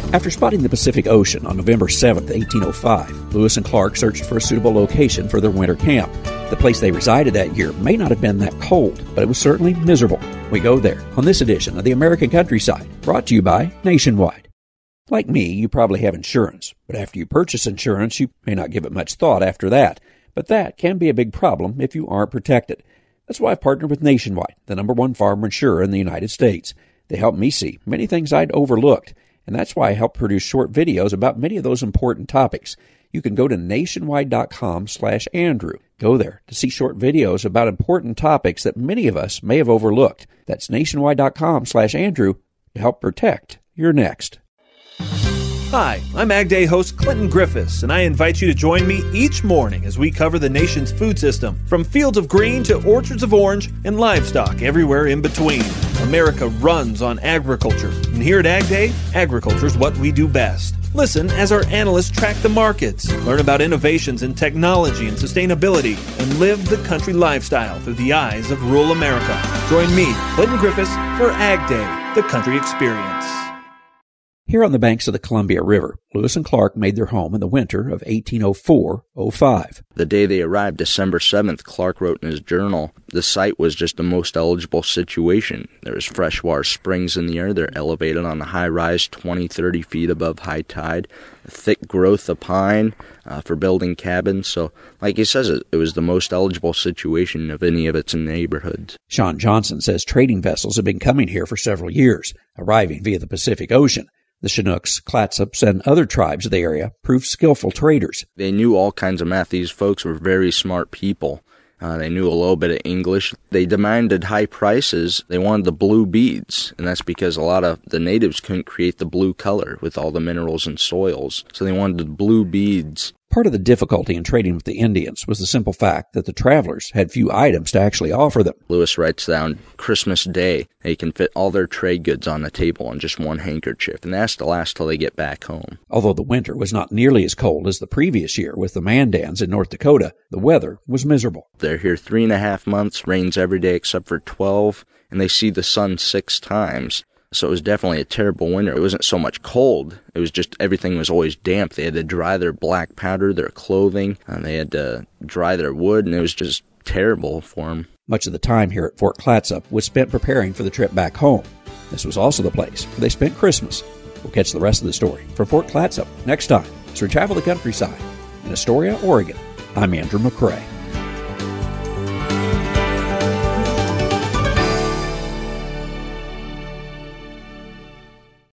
After spotting the Pacific Ocean on November 7, 1805, Lewis and Clark searched for a suitable location for their winter camp. The place they resided that year may not have been that cold, but it was certainly miserable. We go there on this edition of the American Countryside, brought to you by Nationwide. Like me, you probably have insurance, but after you purchase insurance, you may not give it much thought after that. But that can be a big problem if you aren't protected. That's why I've partnered with Nationwide, the #1 farmer insurer in the United States. They help me see many things I'd overlooked, and that's why I help produce short videos about many of those important topics. You can go to nationwide.com/Andrew. Go there to see short videos about important topics that many of us may have overlooked. That's nationwide.com/Andrew to help protect your next. Hi, I'm Ag Day host Clinton Griffiths, and I invite you to join me each morning as we cover the nation's food system, from fields of green to orchards of orange and livestock everywhere in between. America runs on agriculture, and here at Ag Day, agriculture is what we do best. Listen as our analysts track the markets, learn about innovations in technology and sustainability, and live the country lifestyle through the eyes of rural America. Join me, Clinton Griffiths, for Ag Day, the country experience. Here on the banks of the Columbia River, Lewis and Clark made their home in the winter of 1804-05. The day they arrived, December 7th, Clark wrote in his journal, the site was just the most eligible situation. There was freshwater springs in the air. They're elevated on a high rise, 20-30 feet above high tide. A thick growth of pine for building cabins. So, like he says, it was the most eligible situation of any of its neighborhoods. Sean Johnson says trading vessels have been coming here for several years, arriving via the Pacific Ocean. The Chinooks, Clatsops, and other tribes of the area proved skillful traders. They knew all kinds of math. These folks were very smart people. They knew a little bit of English. They demanded high prices. They wanted the blue beads, and that's because a lot of the natives couldn't create the blue color with all the minerals and soils. So they wanted the blue beads. Part of the difficulty in trading with the Indians was the simple fact that the travelers had few items to actually offer them. Lewis writes down Christmas Day, they can fit all their trade goods on the table on just one handkerchief, and that's to last till they get back home. Although the winter was not nearly as cold as the previous year with the Mandans in North Dakota, the weather was miserable. They're here 3.5 months, rains every day except for 12, and they see the sun 6 times. So it was definitely a terrible winter. It wasn't so much cold. It was just everything was always damp. They had to dry their black powder, their clothing, and they had to dry their wood, and it was just terrible for them. Much of the time here at Fort Clatsop was spent preparing for the trip back home. This was also the place where they spent Christmas. We'll catch the rest of the story from Fort Clatsop next time as we travel the countryside. In Astoria, Oregon, I'm Andrew McCrae.